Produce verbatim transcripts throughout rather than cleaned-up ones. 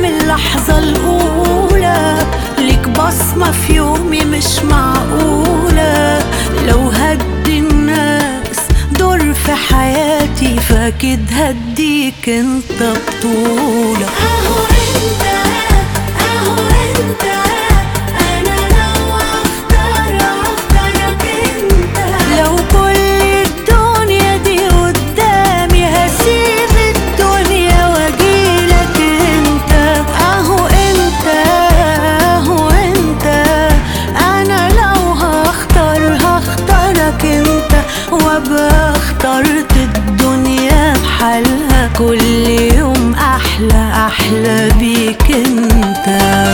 من اللحظة الأولى، ليك بصمة في يومي مش معقولة. لو هدي الناس دور في حياتي فأكيد هديك انت بطولة. اهو انت اهو انت انا لو اختار اختارك انت. لو كل الدنيا دي قدامي هسيب الدنيا واجيلك انت. اهو انت اهو انت انا لو هختار هختارك انت، وابقى اخترت الدنيا بحالها، كل يوم احلى احلى بيك انت.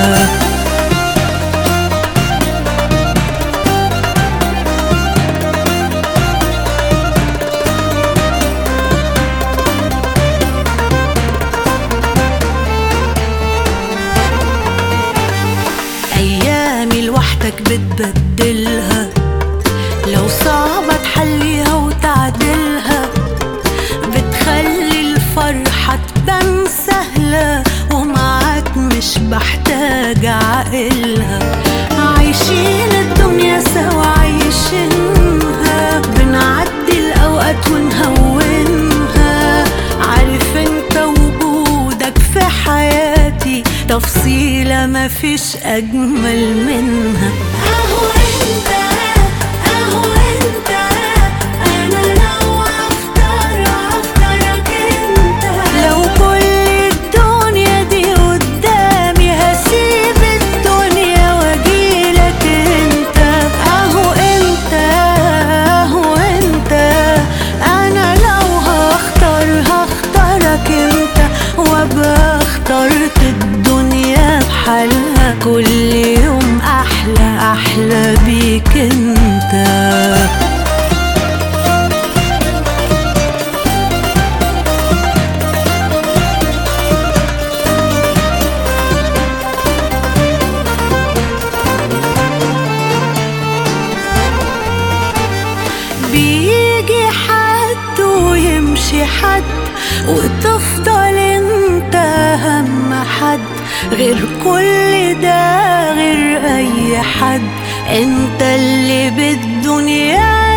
أيامي لوحدك بتبدلها، لو صعبة تحليها وتعدلها، بتخلي الفرحة تبان سهلة، ومعاك مش بحتاج عقلها. عايشين الدنيا سوا عايشينها، بنعدي الأوقات ونهونها. عارف انت وجودك في حياتي تفصيلة مفيش أجمل منها. اهو انت اهو انت انا لو اختار اختارك انت. لو كل الدنيا دي قدامي هسيب الدنيا واجيلك انت. اهو انت اهو انت انا لو هختار هختارك انت، وابقى اخترت الدنيا بحالها، كل يوم احلى احلى بيك انت. بيجي حد ويمشي حد، وتفضل انت اهم حد، غير كل ده غير اي حد. انت اللي بالدنيا